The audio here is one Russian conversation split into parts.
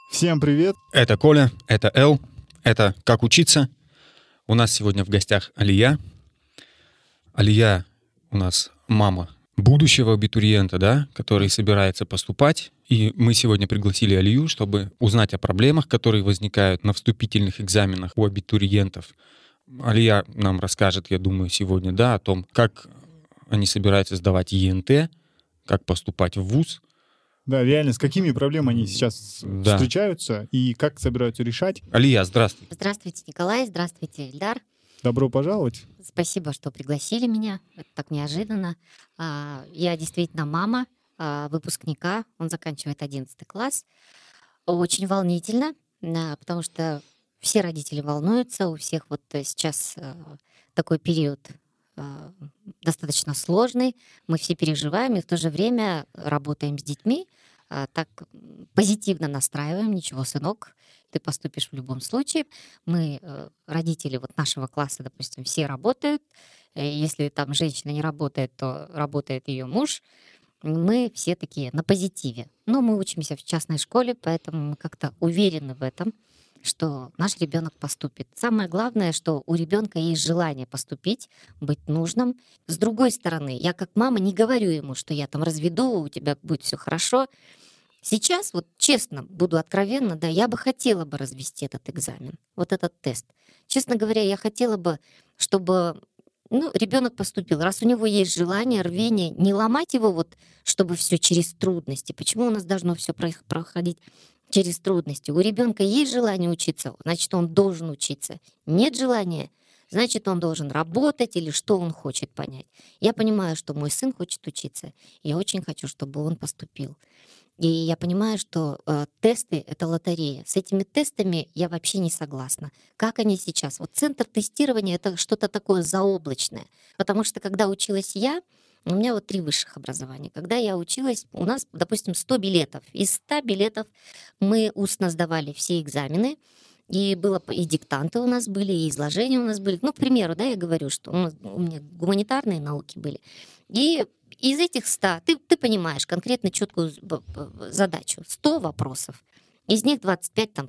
Всем привет! Это Коля, это Эл, это «Как учиться». У нас сегодня в гостях Алия. Алия у нас мама будущего абитуриента, да, который собирается поступать. И мы сегодня пригласили Алию, чтобы узнать о проблемах, которые возникают на вступительных экзаменах у абитуриентов. Алия нам расскажет, я думаю, сегодня, да, о том, как они собираются сдавать ЕНТ, как поступать в вуз. Да, реально, с какими проблемами они сейчас Да. встречаются и как собираются решать? Алия, здравствуй. Здравствуйте, Николай. Здравствуйте, Ильдар. Добро пожаловать. Спасибо, что пригласили меня. Это так неожиданно. Я действительно мама выпускника. Он заканчивает 11 класс. Очень волнительно, потому что все родители волнуются. У всех вот сейчас такой период достаточно сложный. Мы все переживаем и в то же время работаем с детьми. Так позитивно настраиваем. Ничего, сынок, ты поступишь в любом случае. Мы, родители вот нашего класса, допустим, все работают. Если там женщина не работает, то работает ее муж. Мы все такие на позитиве. Но мы учимся в частной школе, поэтому мы как-то уверены в этом, что наш ребенок поступит. Самое главное, что у ребенка есть желание поступить, быть нужным. С другой стороны, я как мама не говорю ему, что я там разведу, у тебя будет все хорошо. Сейчас, вот честно, буду откровенна, да, я бы хотела бы развести этот экзамен, вот этот тест. Честно говоря, я хотела бы, чтобы ребенок поступил. Раз у него есть желание, рвение, не ломать его, вот, чтобы все через трудности. Почему у нас должно все проходить через трудности? У ребенка есть желание учиться, значит, он должен учиться. Нет желания, значит, он должен работать или что он хочет понять. Я понимаю, что мой сын хочет учиться. Я очень хочу, чтобы он поступил. И я понимаю, что тесты — это лотерея. С этими тестами я вообще не согласна. Как они сейчас? Вот центр тестирования — это что-то такое заоблачное. Потому что когда училась я, у меня вот 3 высших образования. Когда я училась, у нас, допустим, 100 билетов. Из 100 билетов мы устно сдавали все экзамены. И было и диктанты у нас были, и изложения у нас были. Ну, к примеру, да, я говорю, что у меня гуманитарные науки были. И из этих 100, ты понимаешь конкретно четкую задачу. 100 вопросов. Из них 25 там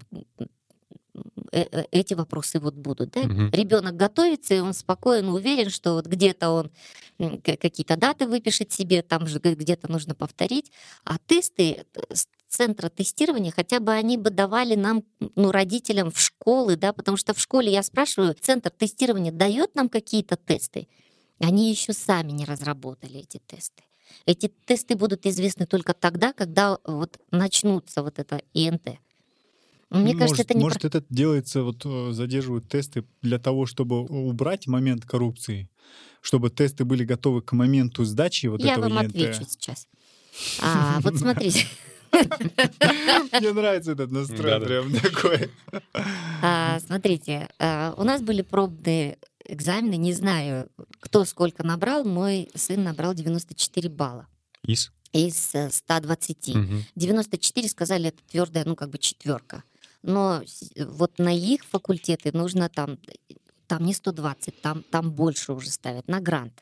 эти вопросы вот будут. Да? Ребенок готовится, и он спокоен, уверен, что вот где-то он какие-то даты выпишет себе, там же где-то нужно повторить. А тесты с центра тестирования, хотя бы они бы давали нам, родителям в школы, да, потому что в школе я спрашиваю, центр тестирования дает нам какие-то тесты? Они еще сами не разработали эти тесты. Эти тесты будут известны только тогда, когда вот начнутся вот это ИНТ. Мне кажется, это не... Может, это делается, задерживают тесты для того, чтобы убрать момент коррупции, чтобы тесты были готовы к моменту сдачи вот Я этого вам ЕНТ? отвечу сейчас. Вот смотрите. Мне нравится этот настрой, прям такой. Смотрите, у нас были пробные экзамены, не знаю, кто сколько набрал. Мой сын набрал 94 балла. Из 120. 94 сказали, это твердая, четверка. Но вот на их факультеты нужно там не 120, там больше уже ставят, на грант.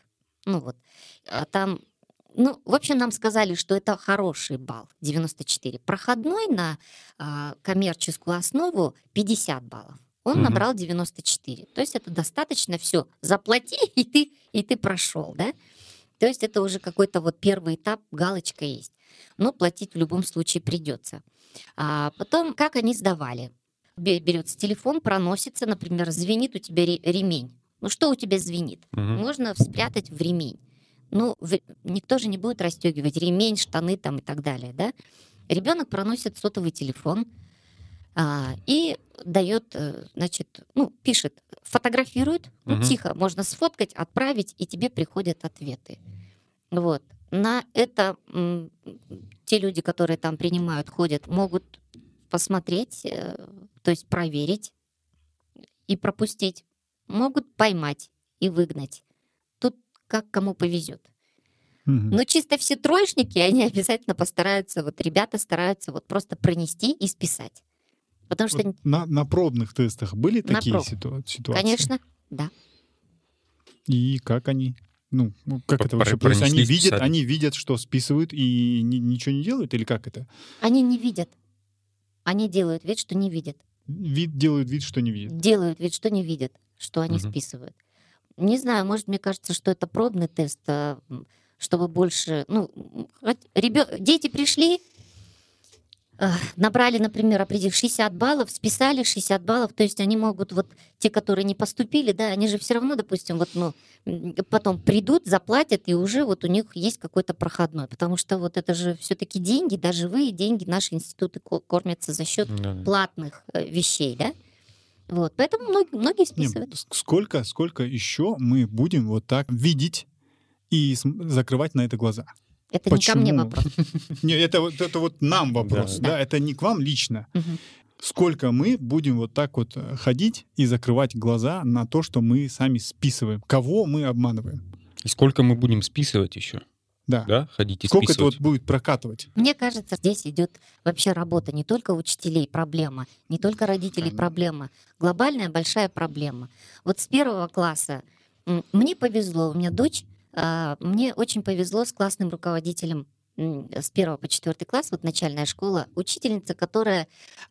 В общем, нам сказали, что это хороший балл, 94. Проходной на коммерческую основу 50 баллов. Он набрал 94. То есть это достаточно, все, заплати, и ты прошел, да? То есть это уже какой-то вот первый этап, галочка есть. Но платить в любом случае придется. Потом, как они сдавали? Берется телефон, проносится, например, звенит у тебя ремень. Что у тебя звенит? Можно спрятать в ремень. Никто же не будет расстегивать ремень, штаны там и так далее, да? Ребенок проносит сотовый телефон и дает, пишет, фотографирует, тихо, можно сфоткать, отправить, и тебе приходят ответы. Вот. На это те люди, которые там принимают, ходят, могут посмотреть, то есть проверить и пропустить. Могут поймать и выгнать. Тут как кому повезет. Но чисто все троечники, они обязательно постараются, ребята стараются просто пронести и списать. Потому что... На пробных тестах были такие ситуации? Конечно, да. И как они? Как это вообще? То есть они видят, что списывают, и ничего не делают? Или как это? Они не видят. Они делают вид, что не видят. Делают вид, что не видят. Делают вид, что не видят, что они Мгм. списывают. Не знаю, может, мне кажется, что это пробный тест, чтобы больше... Дети пришли, набрали, например, определив 60 баллов, списали 60 баллов, то есть они могут, вот те, которые не поступили, да, они же все равно, допустим, потом придут, заплатят, и уже вот у них есть какой-то проходной, потому что вот это же все-таки деньги, да, живые деньги, наши институты кормятся за счет Да. платных вещей, да, вот, поэтому многие Не, списывают. сколько еще мы будем вот так видеть и закрывать на это глаза? Это не ко мне Почему? вопрос. Не, это вот нам вопрос, Да. да, это не к вам лично. Мгм. Сколько мы будем вот так вот ходить и закрывать глаза на то, что мы сами списываем? Кого мы обманываем? И сколько мы будем списывать еще? Да. Да, ходить и Сколько это списывать. вот будет прокатывать? Мне кажется, здесь идет вообще работа не только учителей проблема, не только родителей Конечно. проблема, глобальная большая проблема. Вот с 1 класса мне повезло, у меня дочь, мне очень повезло с классным руководителем с 1 по 4 класс, вот начальная школа, учительница, которая,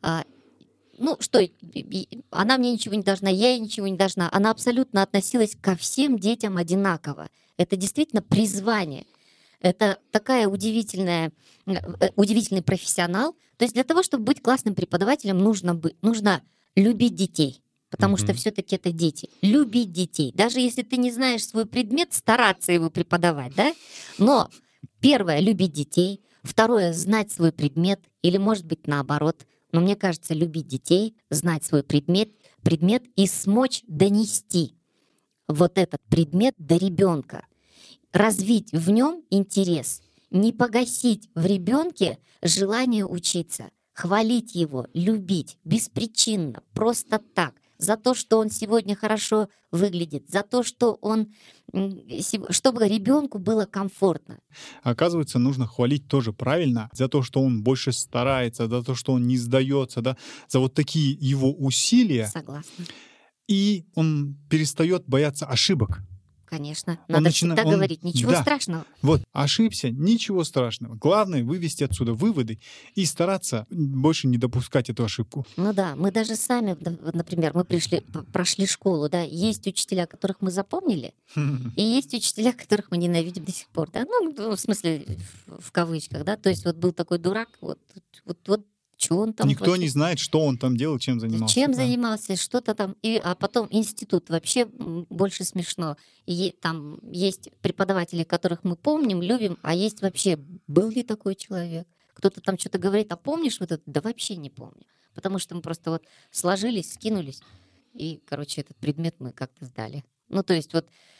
она мне ничего не должна, я ей ничего не должна. Она абсолютно относилась ко всем детям одинаково. Это действительно призвание. Это такая удивительный профессионал. То есть для того, чтобы быть классным преподавателем, нужно любить детей. Потому что Мгм. все-таки это дети. Любить детей. Даже если ты не знаешь свой предмет, стараться его преподавать, да? Но первое — любить детей. Второе — знать свой предмет. Или, может быть, наоборот. Но мне кажется, любить детей, знать свой предмет и смочь донести вот этот предмет до ребенка. Развить в нем интерес, не погасить в ребенке желание учиться, хвалить его, любить беспричинно, просто так, за то, что он сегодня хорошо выглядит, за то, что чтобы ребенку было комфортно. Оказывается, нужно хвалить тоже правильно за то, что он больше старается, за то, что он не сдается, да, за вот такие его усилия, Согласна. и он перестает бояться ошибок. Конечно. Он Надо начина- всегда он- говорить, ничего да. страшного. Вот, ошибся, ничего страшного. Главное — вывести отсюда выводы и стараться больше не допускать эту ошибку. Ну да, мы даже сами, вот, например, мы прошли школу, да, есть учителя, которых мы запомнили, и есть учителя, которых мы ненавидим до сих пор, да, в смысле, в кавычках, да, то есть вот был такой дурак, вот что он там Никто вообще- не знает, что он там делал, чем занимался. чем да. занимался, что-то там, а потом институт, вообще больше смешно. Там есть преподаватели, которых мы помним, любим, а есть вообще, был ли такой человек? Кто-то там что-то говорит, а помнишь вот это? Да вообще не помню. Потому что мы просто вот сложились, скинулись, и, короче, этот предмет мы как-то сдали. То есть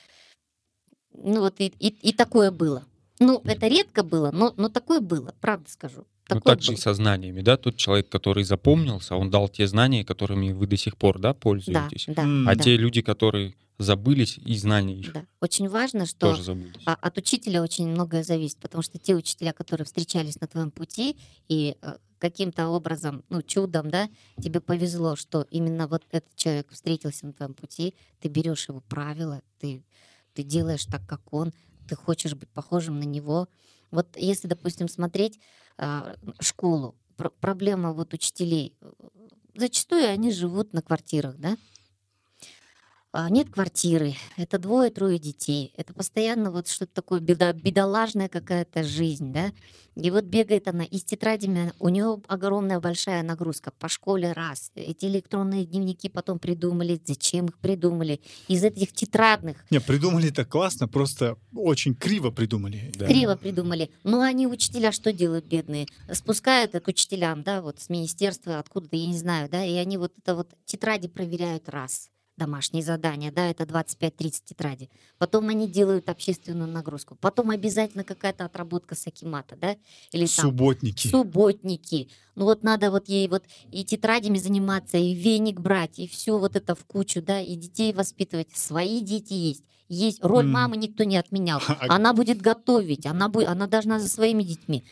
и такое было. Это редко было, но такое было, правда скажу. Ну, Такое так же и было. со знаниями, да? Тот человек, который запомнился, он дал те знания, которыми вы до сих пор, да, Да, пользуетесь. да, А да, те люди, которые забылись, и знания их да. Очень важно, что тоже забылись. от учителя очень многое зависит, потому что те учителя, которые встречались на твоем пути, и каким-то образом, чудом, да, тебе повезло, что именно вот этот человек встретился на твоем пути, ты берешь его правила, ты делаешь так, как он, ты хочешь быть похожим на него. Вот если, допустим, смотреть школу, проблема вот учителей, зачастую они живут на квартирах, да? Нет квартиры, это 2-3 детей, это постоянно вот что-то такое бедолажная какая-то жизнь, да, и вот бегает она, и с тетрадями у нее огромная большая нагрузка по школе раз, эти электронные дневники потом придумали, зачем их придумали, из этих тетрадных Не, придумали это классно, просто очень криво придумали. Да. криво придумали, но они, учителя, что делают бедные? Спускают это к учителям, да, вот с министерства, откуда-то, я не знаю, да, и они вот это вот тетради проверяют раз, домашние задания, да, это 25-30 тетрадей. Потом они делают общественную нагрузку. Потом обязательно какая-то отработка с акимата, да, или там Субботники. субботники. Надо вот ей вот и тетрадями заниматься, и веник брать, и все вот это в кучу, да, и детей воспитывать. Свои дети есть. Есть роль М. мамы никто не отменял. Она будет готовить, она должна за своими детьми.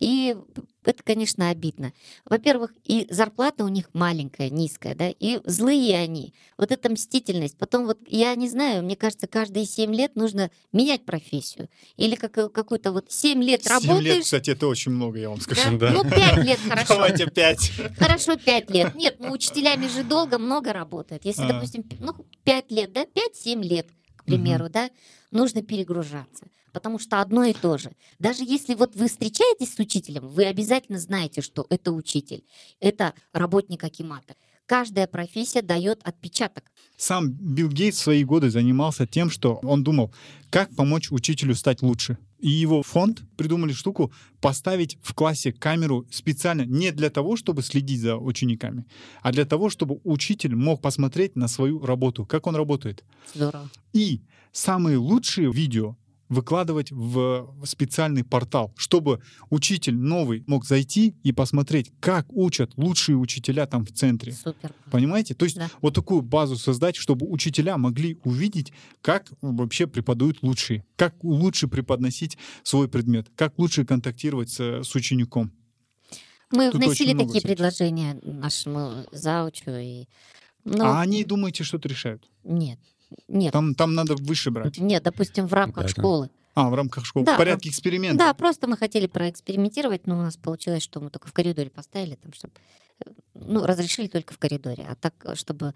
И это, конечно, обидно. Во-первых, и зарплата у них маленькая, низкая, да, и злые они. Вот эта мстительность. Потом вот, я не знаю, мне кажется, каждые 7 лет нужно менять профессию. Или какую-то вот 7 лет 7 лет, работаешь. кстати, это очень много, я вам Да? скажу. Да. Ну, 5 лет хорошо. Давайте 5. Хорошо, 5 лет. Нет, ну учителями же долго, много работает. Если, допустим, 5 лет, да, 5-7 лет, к примеру, да, нужно перегружаться. Потому что одно и то же. Даже если вот вы встречаетесь с учителем, вы обязательно знаете, что это учитель, это работник акимата. Каждая профессия дает отпечаток. Сам Билл Гейтс в свои годы занимался тем, что он думал, как помочь учителю стать лучше. И его фонд придумали штуку поставить в классе камеру специально не для того, чтобы следить за учениками, а для того, чтобы учитель мог посмотреть на свою работу, как он работает. Здорово. И самые лучшие видео выкладывать в специальный портал, чтобы учитель новый мог зайти и посмотреть, как учат лучшие учителя там в центре. Супер. Понимаете? То есть Да. вот такую базу создать, чтобы учителя могли увидеть, как вообще преподают лучшие, как лучше преподносить свой предмет, как лучше контактировать с учеником. Мы Тут вносили очень много такие всего. предложения нашему заучу. Ну, А они, думаете, что-то решают? Нет. Нет. Там надо выше брать. Нет, допустим, в рамках Да. школы. В рамках школы. Да, В порядке эксперимента. Да, просто мы хотели проэкспериментировать, но у нас получилось, что мы только в коридоре поставили, там, чтобы, разрешили только в коридоре, а так, чтобы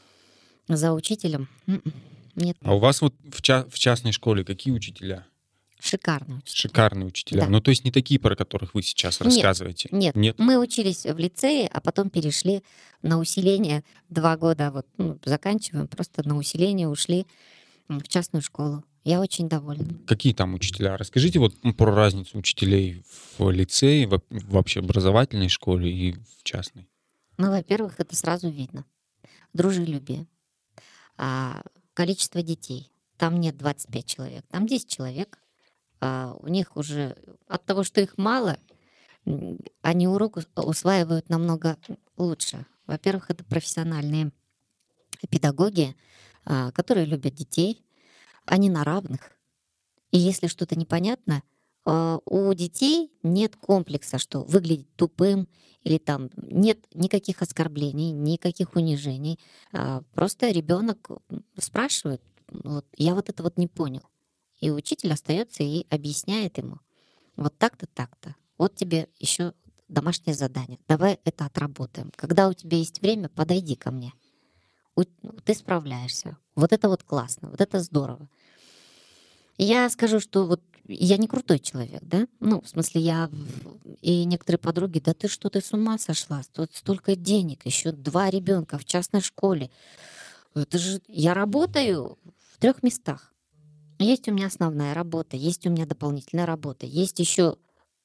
за учителем, нет, А у вас вот в частной школе какие учителя? шикарно. Шикарные учителя. Да. Ну, то есть не такие, про которых вы сейчас Нет, рассказываете? Нет, Нет? мы учились в лицее, а потом перешли на усиление. 2 года заканчиваем, просто на усиление ушли в частную школу. Я очень довольна. Какие там учителя? Расскажите вот про разницу учителей в лицее, в общеобразовательной школе и в частной. Ну, во-первых, это сразу видно. Дружелюбие. Количество детей. Там нет 25 человек, там 10 человек. У них уже от того, что их мало, они урок усваивают намного лучше. Во-первых, это профессиональные педагоги, которые любят детей. Они на равных. И если что-то непонятно, у детей нет комплекса, что выглядеть тупым, или там нет никаких оскорблений, никаких унижений. Просто ребенок спрашивает, я вот это вот не понял. И учитель остается и объясняет ему. Вот так-то, так-то. Вот тебе еще домашнее задание. Давай это отработаем. Когда у тебя есть время, подойди ко мне. Ты справляешься. Вот это вот классно, вот это здорово. Я скажу, что вот я не крутой человек, да? В смысле, и некоторые подруги, да ты что, ты с ума сошла? Тут столько денег, еще 2 ребенка в частной школе. Это же я работаю в 3 местах. Есть у меня основная работа, есть у меня дополнительная работа, есть еще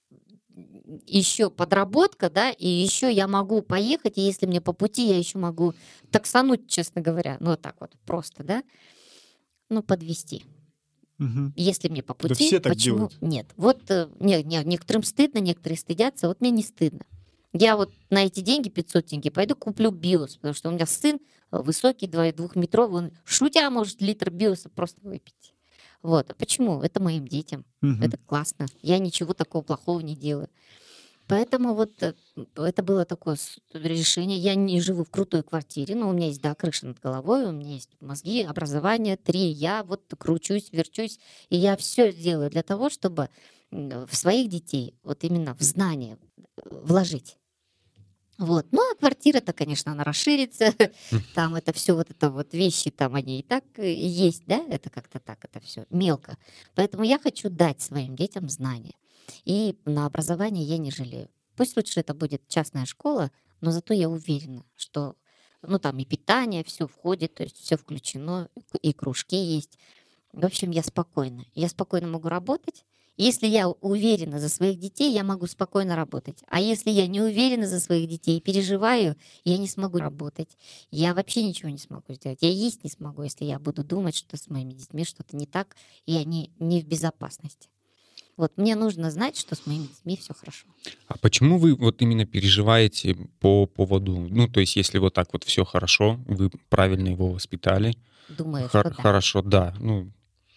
подработка, да, и еще я могу поехать, и если мне по пути, я еще могу таксануть, честно говоря, вот так вот просто, да, подвести. Мгм. Если мне по пути, все так почему делают. нет? Вот некоторым стыдно, некоторые стыдятся, вот мне не стыдно. Я вот на эти деньги, 500 тенге, пойду куплю биос, потому что у меня сын высокий, 2-метровый, он шутя может литр биоса просто выпить. Вот. А почему? Это моим детям. Мгм. Это классно. Я ничего такого плохого не делаю. Поэтому вот это было такое решение. Я не живу в крутой квартире, но у меня есть, да, крыша над головой, у меня есть мозги, образование, 3. Я вот кручусь, верчусь, и я все делаю для того, чтобы в своих детей вот именно в знания вложить. Вот. Ну, а квартира-то, конечно, она расширится. Там это все вот это вот вещи, там они и так есть, да? Это как-то так, это все мелко. Поэтому я хочу дать своим детям знания. И на образование я не жалею. Пусть лучше это будет частная школа, но зато я уверена, что там и питание, все входит, то есть все включено, и кружки есть. В общем, я спокойна. Я спокойно могу работать. Если я уверена за своих детей, я могу спокойно работать. А если я не уверена за своих детей и переживаю, я не смогу работать. Я вообще ничего не смогу сделать. Я есть не смогу, если я буду думать, что с моими детьми что-то не так, и они не в безопасности. Вот мне нужно знать, что с моими детьми все хорошо. А почему вы вот именно переживаете по поводу, то есть если вот так вот все хорошо, вы правильно его воспитали, Думаю, что да. хорошо, да,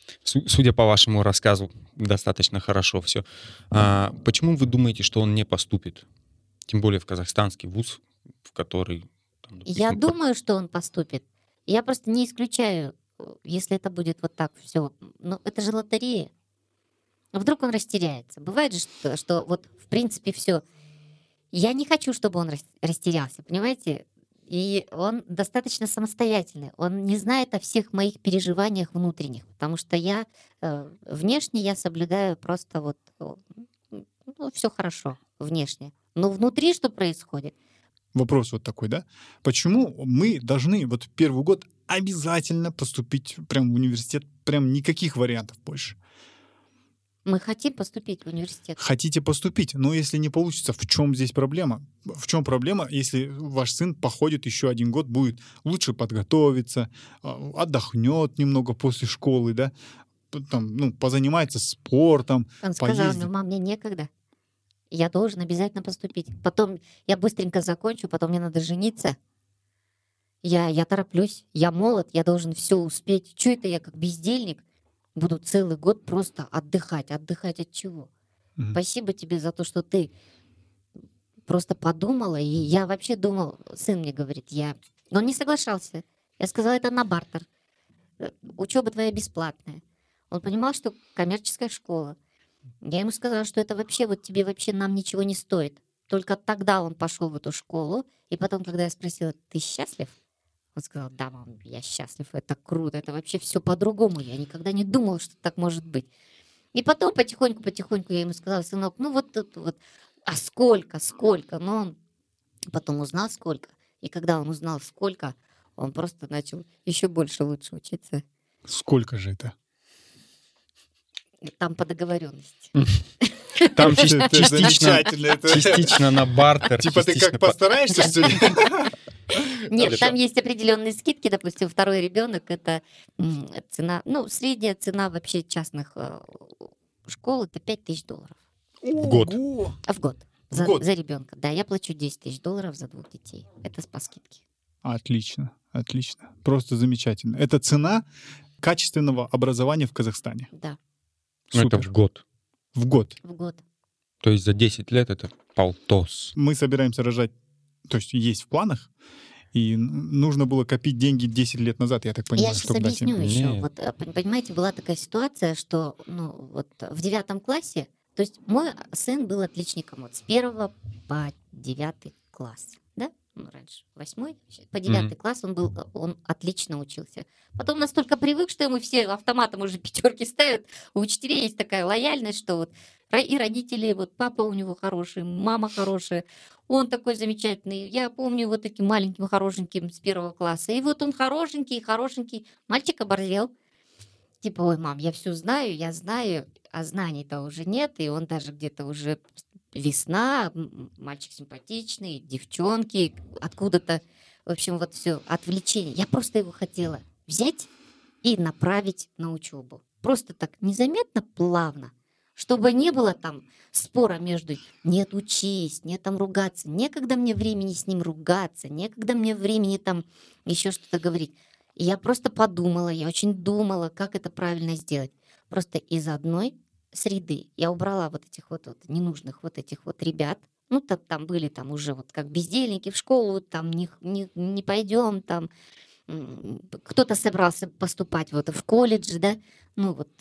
Судя по вашему рассказу, достаточно хорошо все. Почему вы думаете, что он не поступит? Тем более в казахстанский вуз, в который... там, Я допустим, думаю, что он поступит. Я просто не исключаю, если это будет вот так все. Но это же лотерея. Вдруг он растеряется. Бывает же, что вот в принципе все. Я не хочу, чтобы он растерялся, понимаете? И он достаточно самостоятельный. Он не знает о всех моих переживаниях внутренних, потому что я внешне я соблюдаю просто вот все хорошо внешне. Но внутри что происходит? Вопрос вот такой, да? Почему мы должны вот первый год обязательно поступить прям в университет, прям никаких вариантов больше? Мы хотим поступить в университет. Хотите поступить, но если не получится, в чем здесь проблема? В чем проблема, если ваш сын походит еще 1 год, будет лучше подготовиться, отдохнет немного после школы, да? Там, ну, позанимается спортом, Он сказал, поездит. ну, мам, мне некогда. Я должен обязательно поступить. Потом я быстренько закончу, потом мне надо жениться. Я тороплюсь, я молод, я должен все успеть. Чего это я как бездельник буду целый год просто отдыхать? Отдыхать от чего? Мгм. Спасибо тебе за то, что ты просто подумала. И я вообще думал, сын мне говорит, он не соглашался. Я сказала, это на бартер. Учеба твоя бесплатная. Он понимал, что коммерческая школа. Я ему сказала, что это вообще вот тебе вообще нам ничего не стоит. Только тогда он пошел в эту школу. И потом, когда я спросила, ты счастлив? Он сказал, да, мам, я счастлив, это круто, это вообще все по-другому. Я никогда не думала, что так может быть. И потом потихоньку я ему сказала, сынок, ну вот тут вот, а сколько? Но он потом узнал сколько. И когда он узнал сколько, он просто начал еще больше лучше учиться. Сколько же это? Там по договоренности. Там Это замечательно. это- частично на бартер. Типа ты частично как постараешься, что ли? Нет, Хорошо. там есть определенные скидки. Допустим, второй ребенок это цена, ну, средняя цена вообще частных школ это $5000 В год. Ого! в год. В год? За ребенка. Да, я плачу $10 000 за 2 детей. Это по скидке. Отлично, отлично. Просто замечательно. Это цена качественного образования в Казахстане. Да, Ну, это Супер. в год. В год. в год. То есть за 10 лет это полтос. Мы собираемся рожать, то есть в планах, и нужно было копить деньги 10 лет назад, я так понимаю, Я сейчас чтобы дать им. объясню еще. Нет. Вот, понимаете, была такая ситуация, что вот в 9 классе, то есть мой сын был отличником вот с 1 по 9 класс, да? Ну, раньше 8 по 9 Мгм. класс он отлично учился. Потом настолько привык, что ему все автоматом уже 5 ставят. У учителей есть такая лояльность, что вот и родители, вот папа у него хороший, мама хорошая, он такой замечательный. Я помню вот таким маленьким, хорошеньким с 1 класса. И вот он хорошенький. Мальчик оборзел. Типа, ой, мам, я все знаю, я знаю, а знаний-то уже нет. И он даже где-то уже весна, мальчик симпатичный, девчонки, откуда-то, в общем, вот все, отвлечение. Я просто его хотела взять и направить на учебу. Просто так незаметно, плавно, чтобы не было там спора между «нет, учись», «нет, там ругаться». Некогда мне времени с ним ругаться, некогда мне времени там еще что-то говорить. И я просто подумала, я очень думала, как это правильно сделать. Просто из одной среды я убрала вот этих вот ненужных вот этих вот ребят. Ну, там были там уже вот как бездельники в школу, там не пойдем, там кто-то собрался поступать вот в колледж, да, ну вот.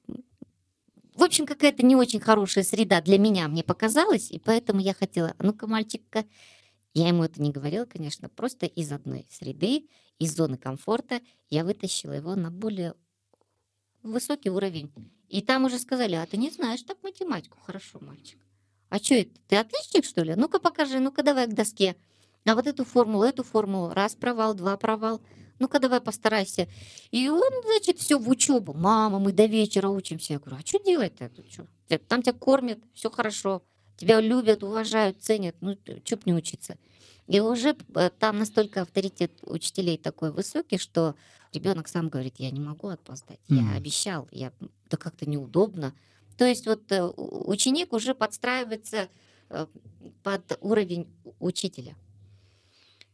В общем, какая-то не очень хорошая среда для меня, мне показалось, и поэтому я хотела, «А ну-ка, мальчик-ка, я ему это не говорила, конечно, просто из одной среды, из зоны комфорта я вытащила его на более высокий уровень. И там уже сказали, а ты не знаешь так математику? Хорошо, мальчик. А что это? Ты отличник, что ли? Ну-ка покажи, ну-ка давай к доске. А вот эту формулу, раз провал, два провал. Ну-ка давай постарайся. И он, значит, все в учебу. Мама, мы до вечера учимся. Я говорю, а что делать-то? Там тебя кормят, все хорошо. Тебя любят, уважают, ценят. Ну, что б не учиться? И уже там настолько авторитет учителей такой высокий, что ребенок сам говорит, я не могу опоздать. Я обещал, да как-то неудобно. То есть вот ученик уже подстраивается под уровень учителя.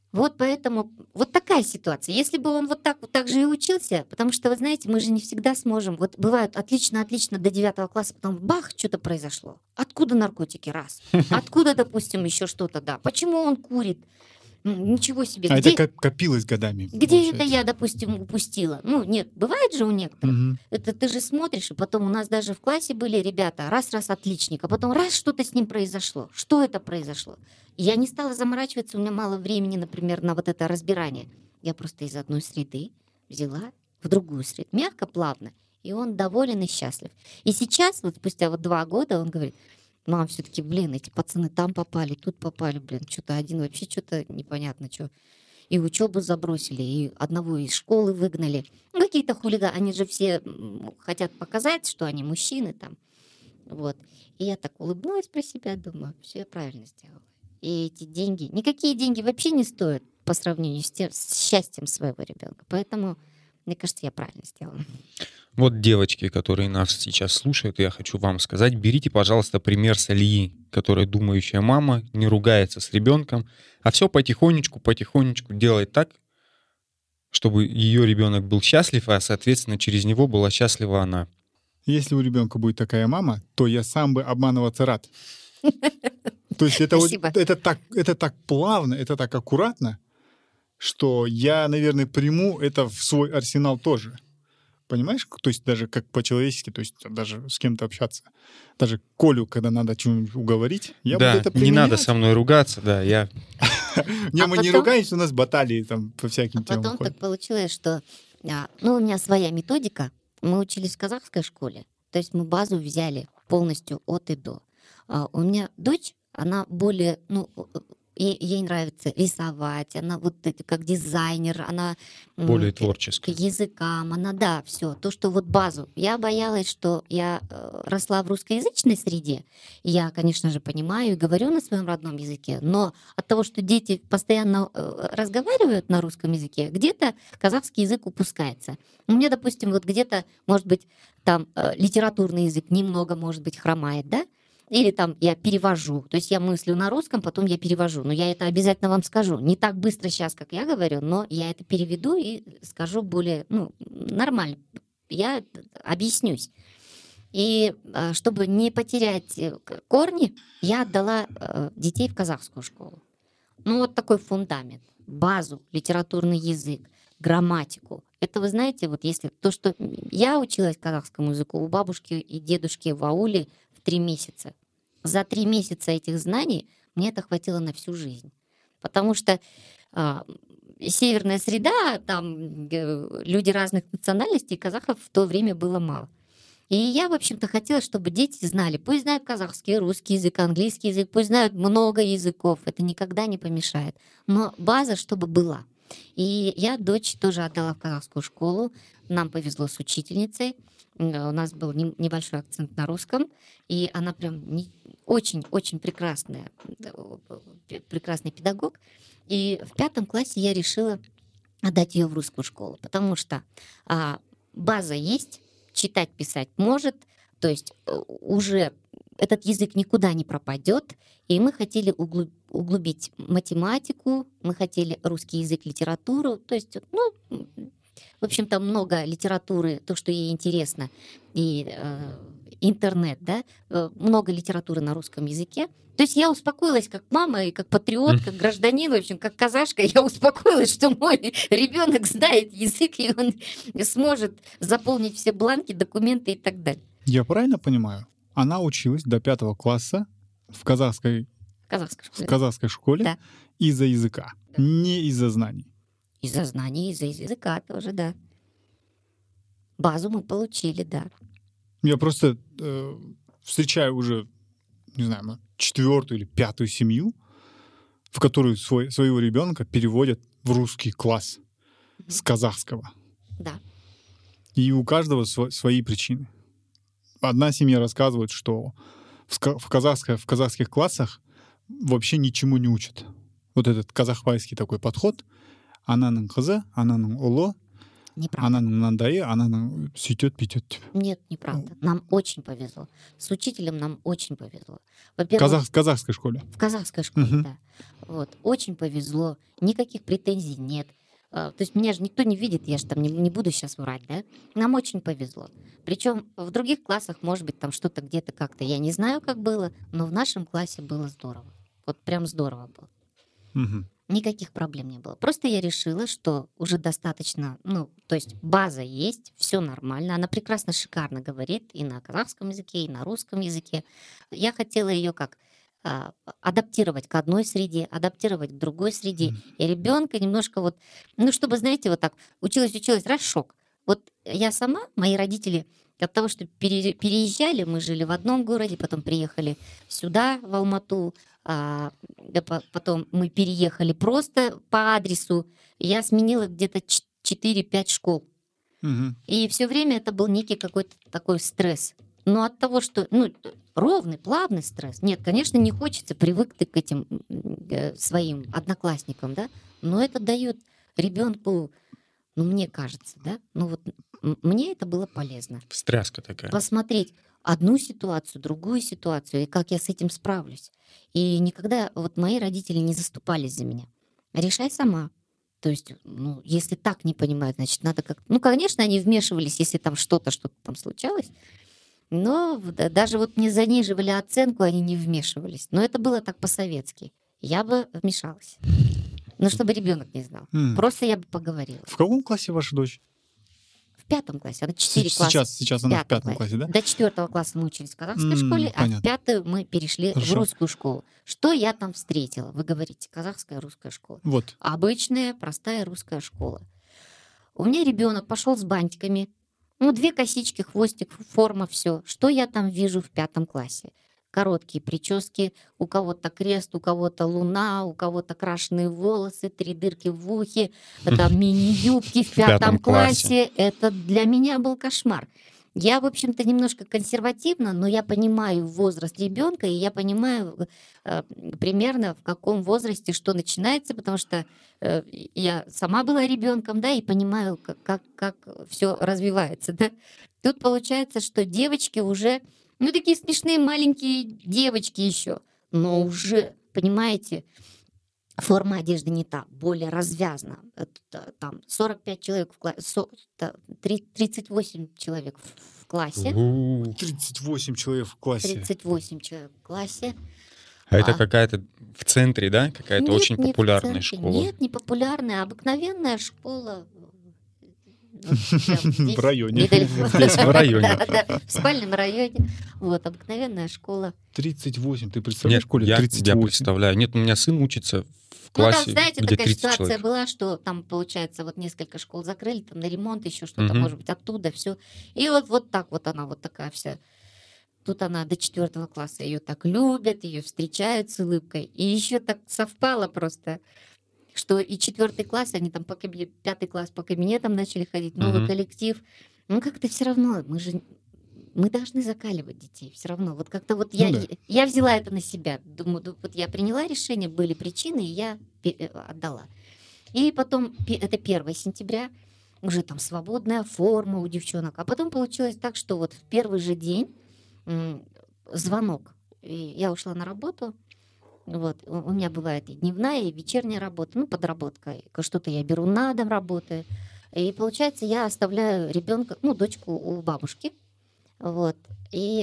Вот поэтому вот такая ситуация. Если бы он вот так же и учился, потому что, вы знаете, мы же не всегда сможем. Вот бывают отлично до 9 класса, потом бах, что-то произошло. Откуда наркотики? Раз. Откуда, допустим, еще что-то, да. Почему он курит? Ничего себе. А это копилось годами. Где получается. это я, допустим, упустила? Ну, нет, бывает же у некоторых. Мгм. Это ты же смотришь, и потом у нас даже в классе были ребята, раз отличник, а потом раз что-то с ним произошло. Что это произошло? И я не стала заморачиваться, у меня мало времени, например, на вот это разбирание. Я просто из одной среды взяла в другую среду, мягко, плавно. И он доволен и счастлив. И сейчас, вот спустя 2 года, он говорит: мам, все-таки, блин, эти пацаны там попали, тут попали, блин, что-то один вообще что-то непонятно, что. И учебу забросили, и одного из школы выгнали. Ну, какие-то хулиганы, они же все хотят показать, что они мужчины там. Вот. И я так улыбнулась про себя, думаю, все я правильно сделала. И эти деньги, никакие деньги вообще не стоят по сравнению с счастьем своего ребенка. Поэтому, мне кажется, я правильно сделала. Вот девочки, которые нас сейчас слушают, я хочу вам сказать, берите, пожалуйста, пример с Алии, которая думающая мама, не ругается с ребенком, а все потихонечку делает так, чтобы ее ребенок был счастлив, а, соответственно, через него была счастлива она. Если у ребенка будет такая мама, то я сам бы обманываться рад. То есть Спасибо. это так плавно, это так аккуратно, что я, наверное, приму это в свой арсенал тоже. Понимаешь? То есть даже как по-человечески, то есть даже с кем-то общаться. Даже Колю, когда надо что-нибудь уговорить, я буду это не применять. надо со мной ругаться, да, я... Не, мы не потом- ругаемся, у нас баталии там по всяким А темам потом ходят. так получилось, что у меня своя методика. Мы учились в казахской школе. То есть мы базу взяли полностью от и до. У меня дочь, она более, ей нравится рисовать, она вот как дизайнер, она Более к творческая. языкам, она, да, все. То, что вот базу. Я боялась, что я росла в русскоязычной среде. Я, конечно же, понимаю и говорю на своем родном языке, но от того, что дети постоянно разговаривают на русском языке, где-то казахский язык упускается. У меня, допустим, вот где-то, может быть, там литературный язык немного, может быть, хромает, да? Или там я перевожу. То есть я мыслю на русском, потом я перевожу. Но я это обязательно вам скажу. Не так быстро сейчас, как я говорю, но я это переведу и скажу более нормально. Я объяснюсь. И чтобы не потерять корни, я отдала детей в казахскую школу. Вот такой фундамент. Базу, литературный язык, грамматику. Это, вы знаете, вот если то, что я училась казахскому языку у бабушки и дедушки в ауле в 3 месяца. За 3 месяца этих знаний мне это хватило на всю жизнь. Потому что северная среда, там люди разных национальностей, казахов в то время было мало. И я, в общем-то, хотела, чтобы дети знали, пусть знают казахский, русский язык, английский язык, пусть знают много языков, это никогда не помешает. Но база, чтобы была. И я дочь тоже отдала в казахскую школу. Нам повезло с учительницей. У нас был небольшой акцент на русском. И она прям очень-очень прекрасный педагог. И в 5 классе я решила отдать ее в русскую школу, потому что база есть, читать, писать может, то есть уже этот язык никуда не пропадет, и мы хотели углубить математику, мы хотели русский язык, литературу, то есть, в общем-то, много литературы, то, что ей интересно, и интернет, да, много литературы на русском языке. То есть я успокоилась как мама и как патриот, как гражданин, в общем, как казашка, я успокоилась, что мой ребенок знает язык, и он сможет заполнить все бланки, документы и так далее. Я правильно понимаю? Она училась до 5 класса в казахской школе Да. из-за языка, не из-за знаний. Из-за знаний, из-за языка тоже, да. Базу мы получили, да. Я просто встречаю уже, не знаю, 4-ю или 5-ю семью, в которую своего ребенка переводят в русский класс с казахского. Да. И у каждого свои причины. Одна семья рассказывает, что в казахских классах вообще ничему не учат. Вот этот казахбайский такой подход. Ананың қызы, ананың ұлы. Неправда. Она надоест, она светет, пятет тебя. Нет, неправда. Нам очень повезло. С учителем нам очень повезло. Во-первых, В казахской школе. в казахской школе, Мгм. да. Вот. Очень повезло. Никаких претензий нет. То есть меня же никто не видит, я же там не буду сейчас врать, да? Нам очень повезло. Причем в других классах, может быть, там что-то где-то как-то, я не знаю, как было, но в нашем классе было здорово. Вот прям здорово было. Мгм. Никаких проблем не было. Просто я решила, что уже достаточно, то есть база есть, все нормально. Она прекрасно, шикарно говорит и на казахском языке, и на русском языке. Я хотела ее как адаптировать к одной среде, адаптировать к другой среде. И ребенка немножко вот, чтобы, знаете, вот так училась, раз шок. Вот я сама, мои родители от того, что переезжали, мы жили в одном городе, потом приехали сюда, в Алмату, потом мы переехали просто по адресу. Я сменила где-то 4-5 школ. Мгм. И все время это был некий какой-то такой стресс. Но от того, что ровный, плавный стресс. Нет, конечно, не хочется, привык ты к этим своим одноклассникам, да, но это дает ребенку, мне кажется, да, мне это было полезно. Встряска такая. Посмотреть одну ситуацию, другую ситуацию, и как я с этим справлюсь. И никогда вот мои родители не заступались за меня. Решай сама. То есть, если так не понимают, значит, надо как... конечно, они вмешивались, если там что-то там случалось, но даже вот мне заниживали оценку, они не вмешивались. Но это было так по-советски. Я бы вмешалась. Чтобы ребенок не знал. М. Просто я бы поговорила. В каком классе ваша дочь? В 5 классе. Она 4 класса. Сейчас она в пятом классе, да? До 4 класса мы учились в казахской школе, а в Понятно. 5 мы перешли в Хорошо. русскую школу. Что я там встретила? Вы говорите, казахская, русская школа. Вот. Обычная, простая русская школа. У меня ребенок пошел с бантиками. 2 косички, хвостик, форма, все. Что я там вижу в 5 классе? Короткие прически, у кого-то крест, у кого-то луна, у кого-то крашеные волосы, 3 дырки в ухе, там мини-юбки в 5 классе. Это для меня был кошмар. Я, в общем-то, немножко консервативна, но я понимаю возраст ребенка, и я понимаю примерно в каком возрасте что начинается, потому что я сама была ребенком, да, и понимаю, как все развивается, да. Тут получается, что девочки уже, такие смешные маленькие девочки еще, но уже, понимаете, форма одежды не та, более развязана. Там 45 человек в классе, 38 человек в классе. 38 человек в классе. 38 человек в классе. А это какая-то в центре, да? Какая-то Нет, очень не в популярная центре. школа. Нет, не популярная, обыкновенная школа. Вот прям здесь, В районе. недалеко. Здесь, в районе. Да, в спальном районе. Вот, обыкновенная школа. 38. Ты представляешь, Нет, Коля, я 38? представляю. Нет, у меня сын учится в Там, классе, знаете, где такая 30 ситуация человек. была, что там, получается, вот несколько школ закрыли, там на ремонт еще что-то, Мгм. может быть, оттуда все. И вот так вот она вот такая вся. Тут она до 4 класса, ее так любят, ее встречают с улыбкой. И еще так совпало просто, что и 4 класс, они там 5 класс по кабинетам начали ходить, новый Мгм. коллектив. Как-то все равно, мы должны закаливать детей все равно. Вот как-то вот Ну да. я взяла это на себя. Думаю, вот я приняла решение, были причины, и я отдала. И потом, это 1 сентября, уже там свободная форма у девчонок. А потом получилось так, что вот в первый же день звонок. И я ушла на работу. Вот. У меня бывает и дневная, и вечерняя работа, подработка. Что-то я беру на дом, работаю. И получается, я оставляю ребенка, дочку у бабушки. Вот. И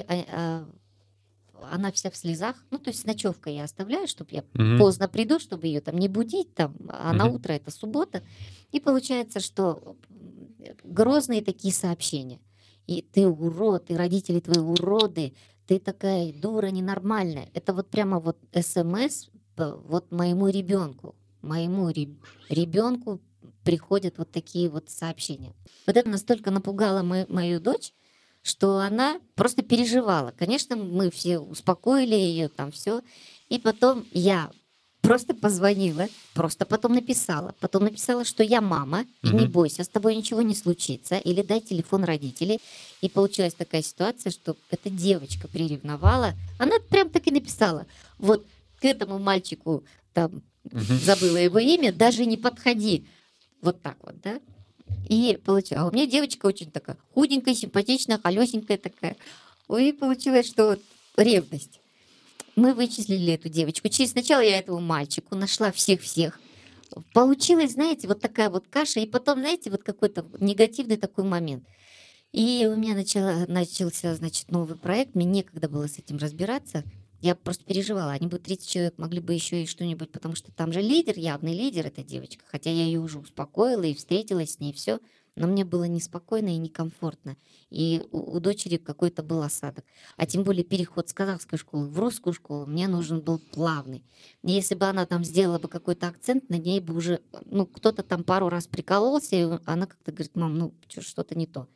она вся в слезах. То есть с ночевкой я оставляю, чтобы я Мгм. поздно приду, чтобы ее там не будить, а на Мгм. утро это суббота. И получается, что грозные такие сообщения. И ты урод, и родители твои уроды, ты такая дура ненормальная. Это вот прямо вот СМС вот моему ребенку. Моему ребенку приходят вот такие вот сообщения. Вот это настолько напугало мою дочь, что она просто переживала. Конечно, мы все успокоили ее, там все. И потом я просто позвонила, просто потом написала. Потом написала, что я мама, и не Мгм. бойся, с тобой ничего не случится. Или дай телефон родителей. И получилась такая ситуация, что эта девочка приревновала. Она прям так и написала. Вот к этому мальчику, там, Мгм. забыла его имя, даже не подходи. Вот так вот, да? И получилось. А у меня девочка очень такая худенькая, симпатичная, колесенькая такая. И получилось, что вот ревность. Мы вычислили эту девочку. Сначала я этому мальчику нашла всех-всех. Получилась, знаете, вот такая вот каша. И потом, знаете, вот какой-то негативный такой момент. И у меня начался, значит, новый проект. Мне некогда было с этим разбираться. Я просто переживала. Они бы 30 человек могли бы еще и что-нибудь, потому что там же лидер, явный лидер, эта девочка. Хотя я ее уже успокоила и встретилась с ней, все. Но мне было неспокойно и некомфортно. И у дочери какой-то был осадок. А тем более переход с казахской школы в русскую школу мне нужен был плавный. И если бы она там сделала бы какой-то акцент, на ней бы уже, кто-то там пару раз прикололся, и она как-то говорит: мам, что-то не то.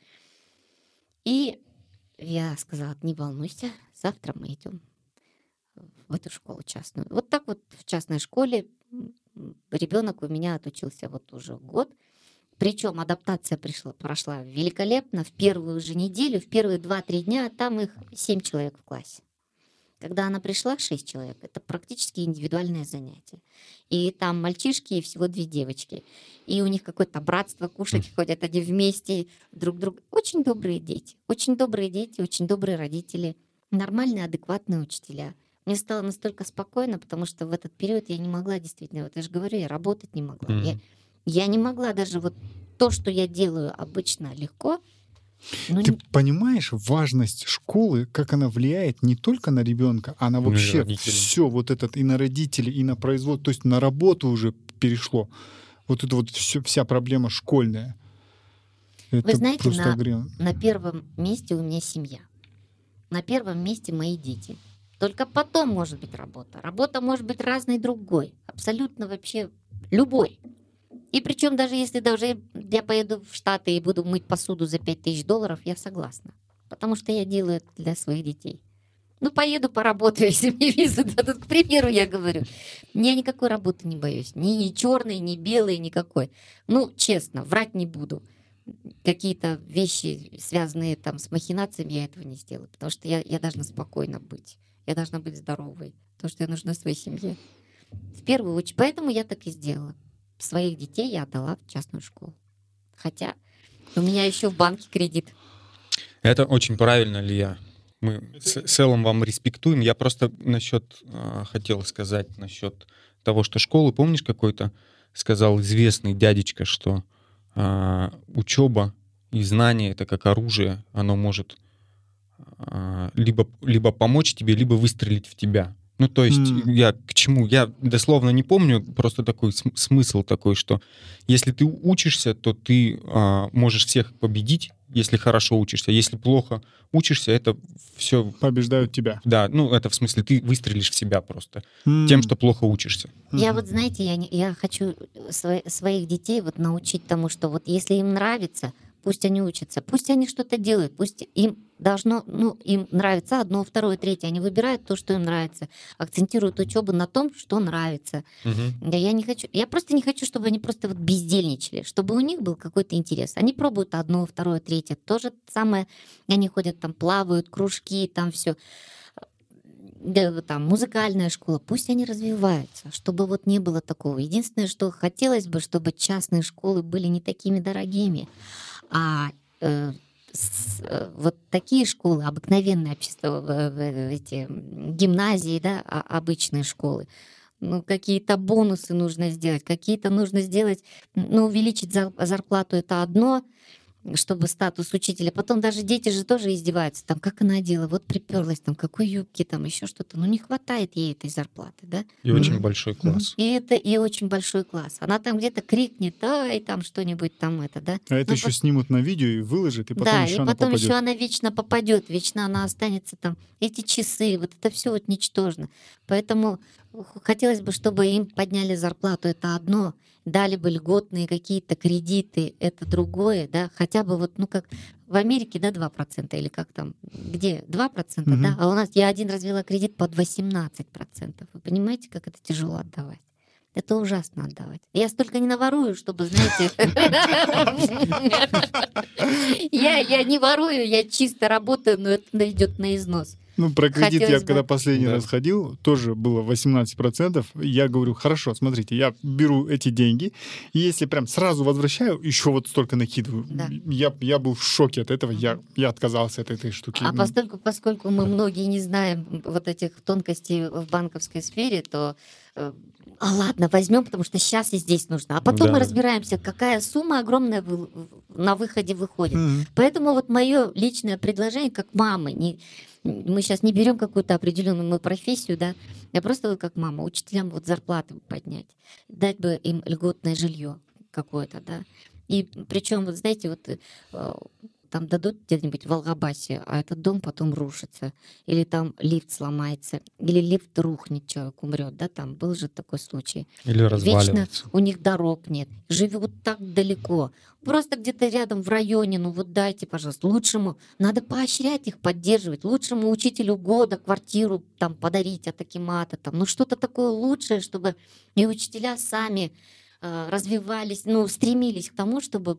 И я сказала: не волнуйся, завтра мы идем в эту школу частную. Вот так вот в частной школе ребенок у меня отучился вот уже год. Причем адаптация прошла великолепно. В первую же неделю, в первые 2-3 дня, там их 7 человек в классе. Когда она пришла, 6 человек, это практически индивидуальное занятие. И там мальчишки и всего 2 девочки. И у них какое-то братство, кушать ходят они вместе друг друга. Очень добрые дети, очень добрые родители, нормальные, адекватные учителя. Мне стало настолько спокойно, потому что в этот период я не могла действительно, вот я же говорю, я работать не могла. Я не могла даже вот то, что я делаю обычно легко. Ты понимаешь важность школы, как она влияет не только на ребенка, она вообще все вот этот и на родителей, и на производство, то есть на работу уже перешло. Вот это вот вся проблема школьная. Это вы знаете, на первом месте у меня семья. На первом месте мои дети. Только потом может быть работа. Работа может быть разной, другой. Абсолютно вообще любой. И причем даже если я поеду в Штаты и буду мыть посуду за $5000, я согласна. Потому что я делаю это для своих детей. Поеду поработаю, если мне визу дадут. К примеру, я говорю. Я никакой работы не боюсь. Ни черной, ни белой, никакой. Честно, врать не буду. Какие-то вещи, связанные там с махинациями, я этого не сделаю. Потому что я должна спокойно быть. Я должна быть здоровой, потому что я нужна своей семье. В первую очередь. Поэтому я так и сделала. Своих детей я отдала в частную школу. Хотя у меня еще в банке кредит. Это очень правильно, Лия. Мы с Эллом вам респектуем. Я просто хотел сказать насчет того, что школы, помнишь, какой-то сказал известный дядечка, что учеба и знание — это как оружие, оно может либо помочь тебе, либо выстрелить в тебя. То есть я к чему? Я дословно не помню, просто такой смысл такой, что если ты учишься, то ты можешь всех победить, если хорошо учишься. Если плохо учишься, это все... Побеждают тебя. Да, это в смысле ты выстрелишь в себя просто тем, что плохо учишься. Я вот, знаете, я хочу своих детей вот научить тому, что вот если им нравится, пусть они учатся, пусть они что-то делают, пусть им им нравится одно, второе, третье. Они выбирают то, что им нравится, акцентируют учебу на том, что нравится. Да, я просто не хочу, чтобы они просто вот бездельничали, чтобы у них был какой-то интерес. Они пробуют одно, второе, третье. То же самое, они ходят там, плавают, кружки, там все. Да, там музыкальная школа, пусть они развиваются, чтобы вот не было такого. Единственное, что хотелось бы, чтобы частные школы были не такими дорогими, а вот такие школы, обыкновенные эти гимназии, да, обычные школы, какие-то бонусы нужно сделать, какие-то нужно сделать, увеличить зарплату — это одно, чтобы статус учителя. Потом даже дети же тоже издеваются. Там, как она одела, вот приперлась, там, какой юбки, там, еще что-то. Не хватает ей этой зарплаты, да? И очень большой класс. И очень большой класс. Она там где-то крикнет, и там что-нибудь там это, да? А это еще снимут на видео и выложат, и потом еще она попадет. Да, и потом еще она вечно попадет, вечно она останется там. Эти часы, вот это все вот ничтожно. Поэтому хотелось бы, чтобы им подняли зарплату, это одно, дали бы льготные какие-то кредиты, это другое, да, хотя бы вот, как в Америке, да, 2%, или как там, где 2%, да, а у нас я один развела кредит под 18%. Вы понимаете, как это тяжело отдавать? Это ужасно отдавать. Я столько не наворую, чтобы, знаете... Я не ворую, я чисто работаю, но это идет на износ. Ну, про кредит я Хотелось бы. когда последний Да. раз ходил, тоже было 18%. Я говорю, хорошо, смотрите, я беру эти деньги, и если прям сразу возвращаю, еще вот столько накидываю. Да. Я был в шоке от этого, Мгм. я отказался от этой штуки. А поскольку мы многие не знаем вот этих тонкостей в банковской сфере, то ладно, возьмем, потому что сейчас и здесь нужно. А потом Да. мы разбираемся, какая сумма огромная на выходе выходит. Мгм. Поэтому вот мое личное предложение как мамы, мы сейчас не берем какую-то определенную мы профессию, да, я просто вот как мама, учителям вот зарплаты поднять, дать бы им льготное жилье какое-то, да. И причем, вот знаете, вот там дадут где-нибудь в Алгабасе, а этот дом потом рушится, или там лифт сломается, или лифт рухнет, человек умрет, да, там был же такой случай. Или Вечно разваливается. у них дорог нет, живут так далеко, просто где-то рядом в районе, ну вот дайте, пожалуйста, лучшему, надо поощрять их, поддерживать, лучшему учителю года квартиру там подарить от Акимата, там, ну что-то такое лучшее, чтобы и учителя сами развивались, ну, стремились к тому, чтобы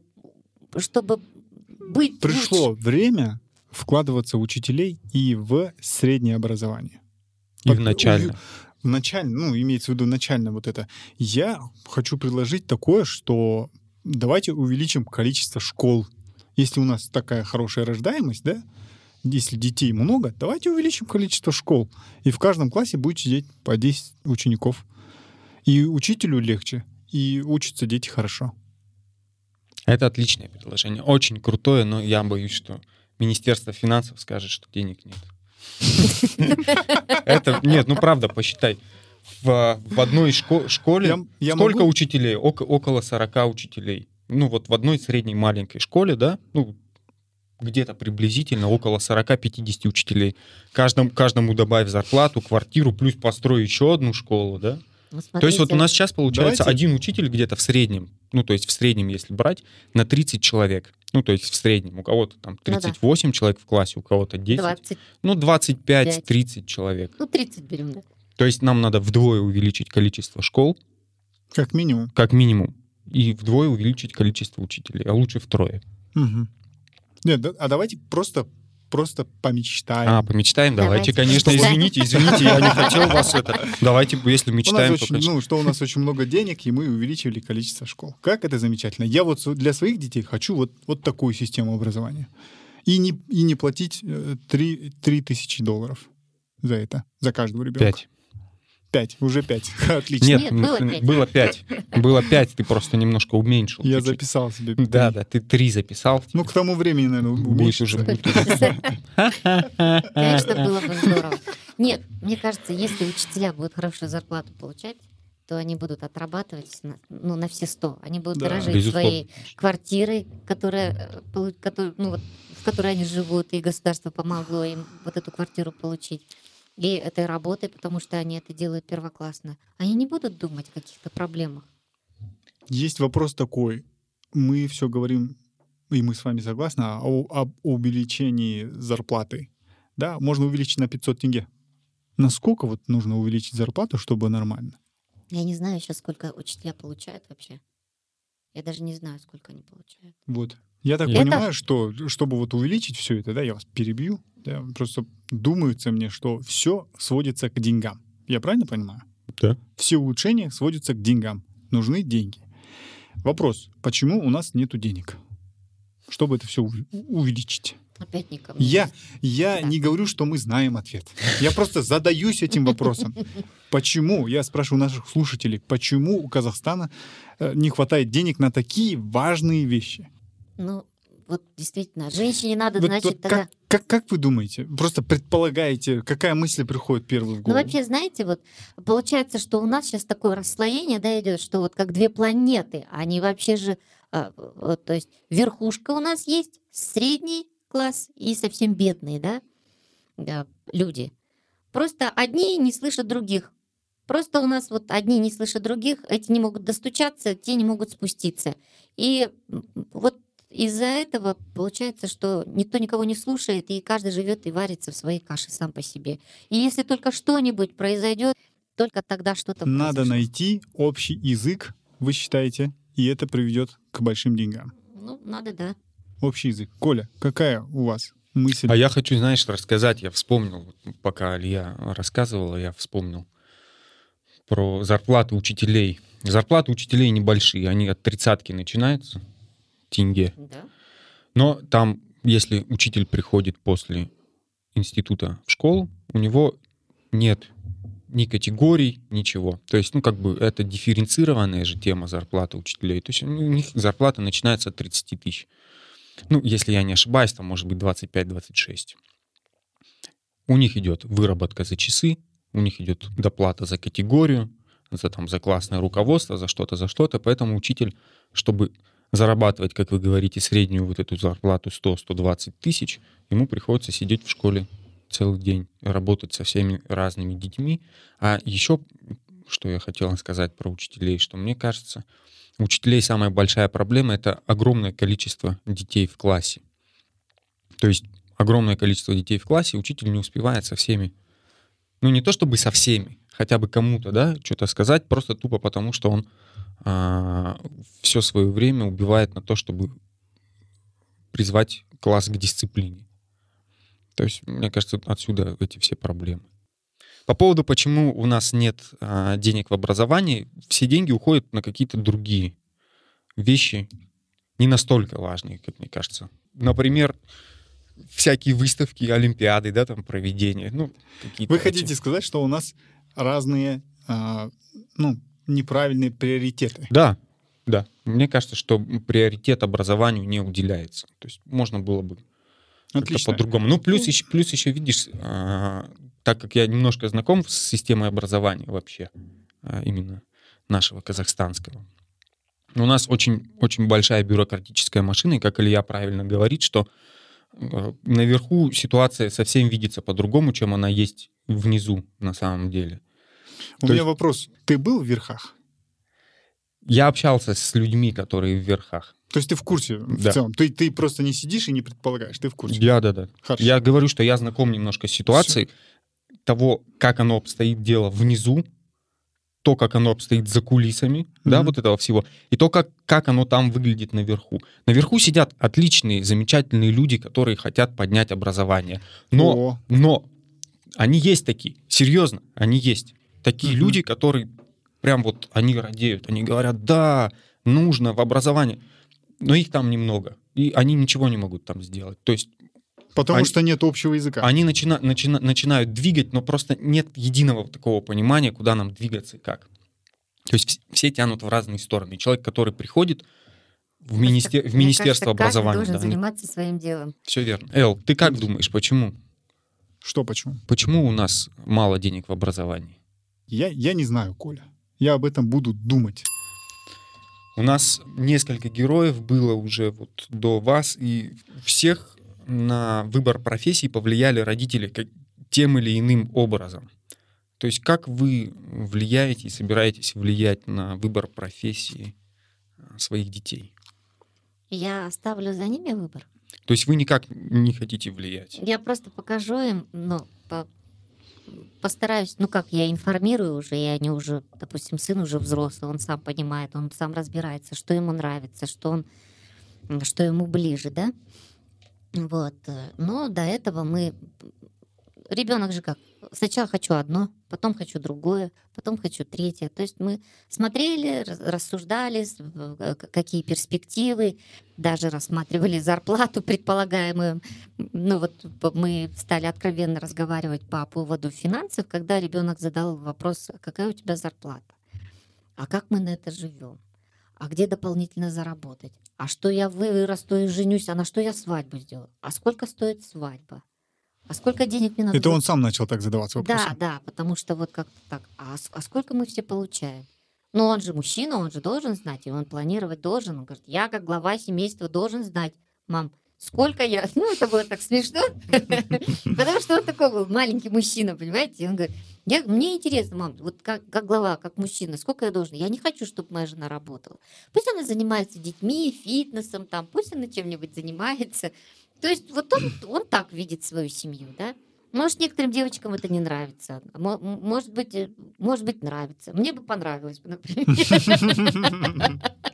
быть Пришло лучше. время вкладываться в учителей и в среднее образование. И в начальное. Ну, имеется в виду начально вот это. Я хочу предложить такое, что давайте увеличим количество школ. Если у нас такая хорошая рождаемость, да, если детей много, давайте увеличим количество школ. И в каждом классе будет сидеть по 10 учеников. И учителю легче, и учатся дети хорошо. Это отличное предложение. Очень крутое, но я боюсь, что Министерство финансов скажет, что денег нет. Это нет, ну правда, посчитай. В одной школе Я сколько могу- учителей? Около 40 учителей. Ну вот в одной средней маленькой школе, да, ну где-то приблизительно около 40-50 учителей. Каждому добавь зарплату, квартиру, плюс построй еще одну школу, да? Ну, То есть вот у смотрите, нас сейчас получается Давайте- один учитель где-то в среднем, ну то есть в среднем, если брать, на 30 человек. Ну то есть в среднем. У кого-то там Ну да. 38 человек в классе, у кого-то 10. 20, Ну 25-30 человек. ну 30 берем, да. То есть нам надо вдвое увеличить количество школ, Как минимум. как минимум, и вдвое увеличить количество учителей, а лучше втрое. Мгм. Нет, а давайте просто помечтаем. Помечтаем? Давайте, Давайте конечно. помечтаем. Извините, я не хотел вас это... Давайте, если У нас мечтаем, то, очень, конечно. что у нас очень много денег, и мы увеличивали количество школ. Как это замечательно. Я вот для своих детей хочу вот такую систему образования. И не платить $3000 за это, за каждого ребенка. 5. 5, уже 5. Отлично. Нет, Нет, было 5. было 5. Было 5, ты просто немножко уменьшил. Я чуть-чуть. записал себе. Да, ты 3 записал. Ну, к тому времени, наверное, Будет уже. Конечно, было бы здорово. Нет, мне кажется, если учителя будут хорошую зарплату получать, то они будут отрабатывать на все 100. Они будут Да. дорожить Безусловно. своей квартирой, в которой они живут, и государство помогло им вот эту квартиру получить. И этой работой, потому что они это делают первоклассно. Они не будут думать о каких-то проблемах. Есть вопрос такой. Мы все говорим, и мы с вами согласны, об увеличении зарплаты. Да, можно увеличить на 500 тенге. Насколько вот нужно увеличить зарплату, чтобы нормально? Я не знаю сейчас, сколько учителя получают вообще. Я даже не знаю, сколько они получают. Вот. Я так Это- понимаю, что чтобы вот увеличить все это, да, я вас перебью, да, просто думается мне, что все сводится к деньгам. Я правильно понимаю? Да. Все улучшения сводятся к деньгам. Нужны деньги. Вопрос, почему у нас нету денег? Чтобы это все увеличить. Опять не ко мне. Я Да. не говорю, что мы знаем ответ. Я просто задаюсь этим вопросом. Почему, я спрашиваю наших слушателей, почему у Казахстана не хватает денег на такие важные вещи? Ну, вот действительно, женщине надо, Вот- значит, вот тогда... как вы думаете? Просто предполагаете, какая мысль приходит первой в Ну, голову? вообще, знаете, вот получается, что у нас сейчас такое расслоение, да, идет, что вот как две планеты, они вообще же, вот, то есть верхушка у нас есть, средний класс и совсем бедные, да, люди. Просто одни не слышат других. Просто у нас вот одни не слышат других, эти не могут достучаться, те не могут спуститься. И вот из-за этого получается, что никто никого не слушает, и каждый живет и варится в своей каше сам по себе. И если только что-нибудь произойдет, только тогда что-то Надо произошло. найти общий язык, вы считаете, и это приведет к большим деньгам. Ну, надо, да. Общий язык. Коля, какая у вас мысль. А я хочу, знаешь, рассказать, я вспомнил, пока Илья рассказывала, я вспомнил про зарплаты учителей. Зарплаты учителей небольшие, они от 30-ки начинаются, тенге. Да. Но там, если учитель приходит после института в школу, у него нет ни категорий, ничего. То есть, это дифференцированная же тема зарплаты учителей. То есть у них зарплата начинается от 30 тысяч. Если я не ошибаюсь, там может быть 25-26. У них идет выработка за часы, у них идет доплата за категорию, за классное руководство, за что-то. Поэтому учитель, чтобы зарабатывать, как вы говорите, среднюю вот эту зарплату 100-120 тысяч, ему приходится сидеть в школе целый день, работать со всеми разными детьми. А еще, что я хотел сказать про учителей, что мне кажется, у учителей самая большая проблема — это огромное количество детей в классе. То есть огромное количество детей в классе, учитель не успевает со всеми. Не то чтобы со всеми, хотя бы кому-то, да, что-то сказать, просто тупо потому, что он все свое время убивает на то, чтобы призвать класс к дисциплине. То есть, мне кажется, отсюда эти все проблемы. По поводу, почему у нас нет денег в образовании, все деньги уходят на какие-то другие вещи, не настолько важные, как мне кажется. Например, всякие выставки, олимпиады, да, там проведение. Какие-то Вы хотите сказать, что у нас разные, неправильные приоритеты? Да. Мне кажется, что приоритет образованию не уделяется. То есть можно было бы как-то по-другому. Плюс еще, видишь, так как я немножко знаком с системой образования вообще, именно нашего казахстанского, у нас очень, очень большая бюрократическая машина, и, как Илья правильно говорит, что наверху ситуация совсем видится по-другому, чем она есть внизу на самом деле. У меня вопрос. Ты был в верхах? Я общался с людьми, которые в верхах. То есть ты в курсе в целом? Ты просто не сидишь и не предполагаешь, ты в курсе? Да. Хорошо. Я говорю, что я знаком немножко с ситуацией того, как оно обстоит дело внизу, то, как оно обстоит за кулисами, да, вот этого всего, и то, как оно там выглядит наверху. Наверху сидят отличные, замечательные люди, которые хотят поднять образование. Но они есть такие, серьезно, они есть. Такие люди, которые прям они радеют, они говорят, да, нужно в образовании, но их там немного, и они ничего не могут там сделать. То есть Потому что нет общего языка. Они начинают двигать, но просто нет единого такого понимания, куда нам двигаться и как. То есть все тянут в разные стороны. И человек, который приходит в Министерство образования... Каждый должен заниматься своим делом. Все верно. Эл, ты как думаешь, почему? Что почему? Почему у нас мало денег в образовании? Я не знаю, Коля. Я об этом буду думать. У нас несколько героев было уже до вас, и всех на выбор профессии повлияли родители тем или иным образом. То есть как вы влияете и собираетесь влиять на выбор профессии своих детей? Я оставлю за ними выбор. То есть вы никак не хотите влиять? Я просто покажу им, постараюсь, я информирую уже, и они уже, допустим, сын уже взрослый, он сам понимает, он сам разбирается, что ему нравится, что ему ближе, да? Но до этого ребенок же как? Сначала хочу одно, потом хочу другое, потом хочу третье. То есть мы смотрели, рассуждали, какие перспективы, даже рассматривали зарплату предполагаемую. Мы стали откровенно разговаривать по поводу финансов, когда ребенок задал вопрос, какая у тебя зарплата? А как мы на это живем? А где дополнительно заработать? А что я вырасту и женюсь? А на что я свадьбу сделаю? А сколько стоит свадьба? А сколько денег мне надо? Это он сам начал так задаваться вопросом? Да, потому что как-то так. А сколько мы все получаем? Он же мужчина, он же должен знать, и он планировать должен. Он говорит, я как глава семейства должен знать, мам, сколько я... это было так смешно, потому что он такой был маленький мужчина, понимаете? И он говорит, мне интересно, мам, как глава, как мужчина, сколько я должен? Я не хочу, чтобы моя жена работала. Пусть она занимается детьми, фитнесом, пусть она чем-нибудь занимается. То есть он так видит свою семью, да? Может, некоторым девочкам это не нравится. Может быть, нравится. Мне бы понравилось, например.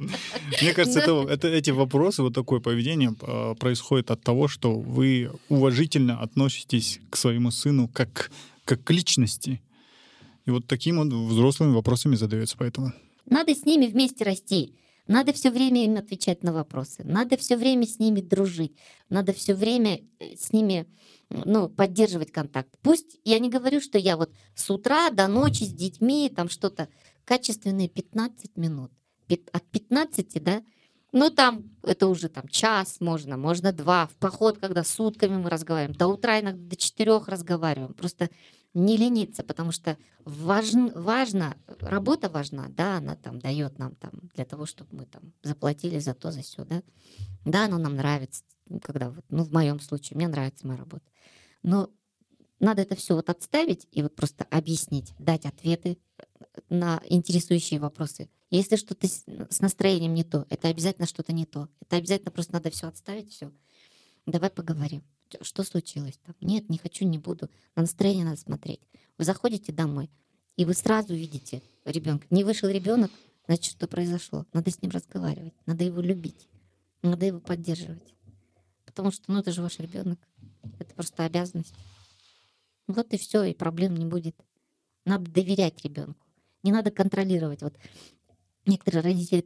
Мне кажется, эти вопросы, вот такое поведение происходит от того, что вы уважительно относитесь к своему сыну как к личности. И вот таким вот взрослыми вопросами задается поэтому. Надо с ними вместе расти. Надо все время им отвечать на вопросы. Надо все время с ними дружить. Надо все время с ними поддерживать контакт. Пусть я не говорю, что я вот с утра до ночи с детьми там что-то качественные 15 минут. От 15, да? Там это уже час можно 2. В поход, когда сутками мы разговариваем. До утра иногда до 4 разговариваем. Просто не лениться, потому что важно, работа важна, да, она дает нам для того, чтобы мы заплатили за то, за сё, да. Да, оно нам нравится, когда в моем случае, мне нравится моя работа. Но надо это все отставить и просто объяснить, дать ответы на интересующие вопросы. Если что-то с настроением не то, это обязательно что-то не то. Это обязательно просто надо все отставить, все. Давай поговорим. Что случилось там? Нет, не хочу, не буду. На настроение надо смотреть. Вы заходите домой, и вы сразу видите ребенка. Не вышел ребенок, значит, что произошло? Надо с ним разговаривать, надо его любить, надо его поддерживать. Потому что, это же ваш ребенок. Это просто обязанность. Вот и все, и проблем не будет. Надо доверять ребенку. Не надо контролировать. Некоторые родители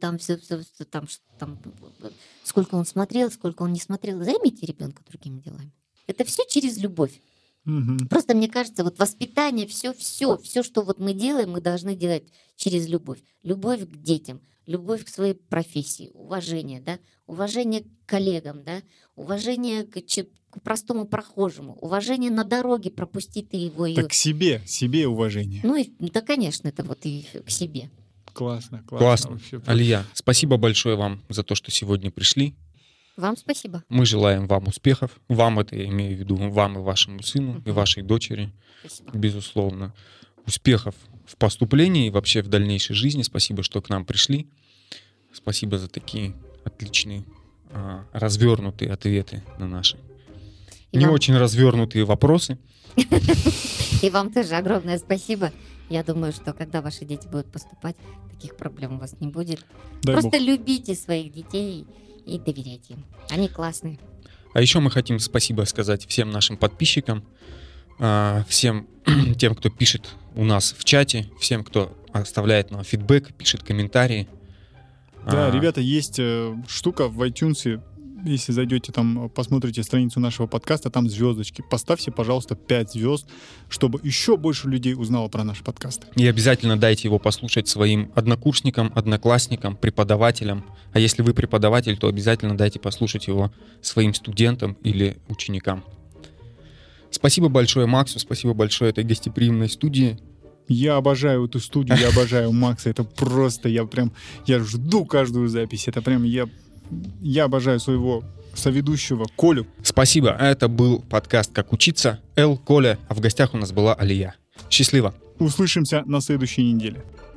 сколько он смотрел, сколько он не смотрел. Займите ребенка другими делами. Это все через любовь. Угу. Просто мне кажется, воспитание, все, что мы делаем, мы должны делать через любовь. Любовь к детям, любовь к своей профессии, уважение, да, уважение к коллегам, да, уважение к простому прохожему, уважение на дороге, пропусти ты его. Так к себе уважение. Да, конечно, это и к себе. Классно. Вообще. Алия, спасибо большое вам за то, что сегодня пришли. Вам спасибо. Мы желаем вам успехов. Вам, это я имею в виду, вам и вашему сыну, и вашей дочери. Спасибо. Безусловно. Успехов в поступлении и вообще в дальнейшей жизни. Спасибо, что к нам пришли. Спасибо за такие отличные, развернутые ответы на наши не очень развернутые вопросы. И вам тоже огромное спасибо. Я думаю, что когда ваши дети будут поступать, таких проблем у вас не будет. Просто любите своих детей и доверяйте им. Они классные. А еще мы хотим спасибо сказать всем нашим подписчикам, всем тем, кто пишет у нас в чате, всем, кто оставляет нам фидбэк, пишет комментарии. Да, ребята, есть штука в iTunes. Если зайдете там, посмотрите страницу нашего подкаста, там звездочки. Поставьте, пожалуйста, 5 звезд, чтобы еще больше людей узнало про наш подкаст. И обязательно дайте его послушать своим однокурсникам, одноклассникам, преподавателям. А если вы преподаватель, то обязательно дайте послушать его своим студентам или ученикам. Спасибо большое Максу, спасибо большое этой гостеприимной студии. Я обожаю эту студию, я обожаю Макса. Это просто, я жду каждую запись. Это прям, я обожаю своего соведущего Колю. Спасибо. Это был подкаст «Как учиться». Коля, а в гостях у нас была Алия. Счастливо. Услышимся на следующей неделе.